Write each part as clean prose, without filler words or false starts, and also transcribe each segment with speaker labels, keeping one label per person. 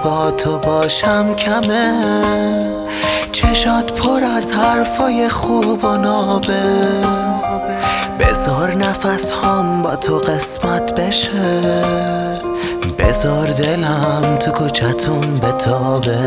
Speaker 1: با تو باشم کمه، چشات پر از حرفای خوب و نابه. بذار نفس هم با تو قسمت بشه، بذار دلم تو کوچتون بتابه،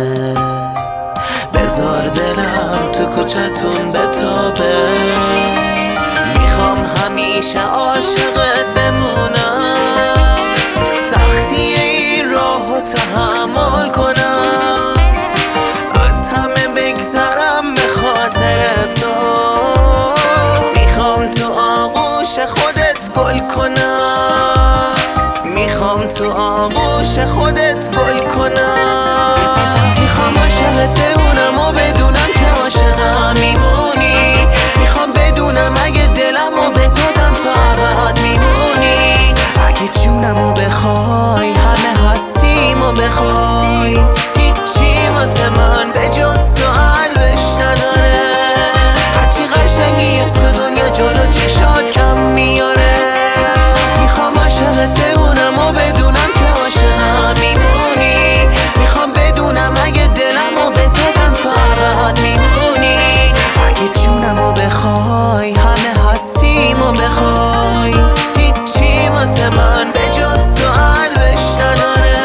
Speaker 1: بذار دلم تو کوچتون بتابه. میخوام همیشه عاشقت بمونم، سختی این راهو تحمل کنم، از همه بگذرم به خاطر تو. میخوام تو آغوش خودت گل کنم، میخوام تو آغوش خودت گل کنم. میخوام عاشقت بمونم و بدونم که عاشقم میمونی، میخوام بدونم اگه دلمو به تو دم تا ابد میمونی. اگه جونمو بخوای همه هستیمو بخوای، هیچی واسه من به جز تو ارزش نداره. هرچی قشنگی تو دنیا جلو چشات کم میاره. میخوام عاشقت بمونم و بدونم که عاشقم میمونی، میخوام بدونم اگه دلمو به تو دم تا ابد میمونی. اگه جونمو بخوای همه هستیمو بخوای، هیچی واسه من به جز تو ارزش نداره.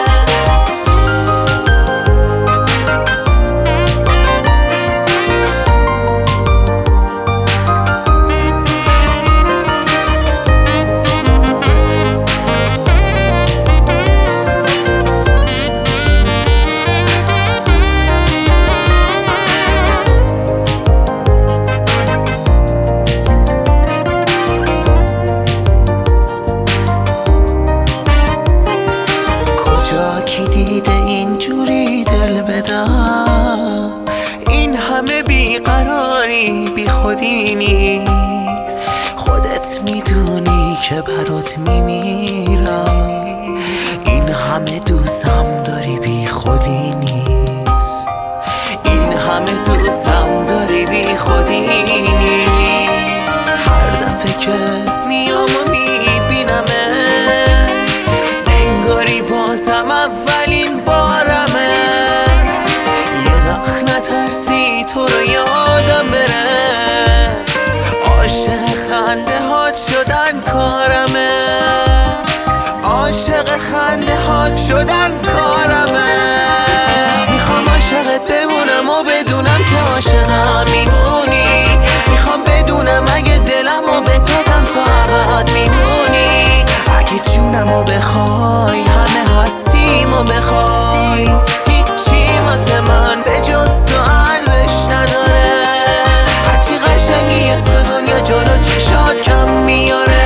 Speaker 1: کی دیده اینجوری دل بدم، این همه بیقراری بی خودی نیست. خودت میدونی که برات میمیرم، این همه دوستم داری بی خودی نیست. این همه دوستم داری بی خودی نیست. هر دفعه که میام و میبینمه، انگاری بازم اولین بارمه. یه وقت نترسی تو رو یادم بره، عاشق خنده هات شدن کارمه، عاشق خنده هات شدن کارمه. میخوام عاشقت بمونم و بدونم که عاشقم میمونی، میخوام بدونم اگه دلمو به تو دم تا ابد میمونی. اگه جونمو بخوای همه هستیمو بخوای، هیچی واسه من به جز تو ارزش نداره. هرچی قشنگی تو دنیا جلو چشات کم میاره.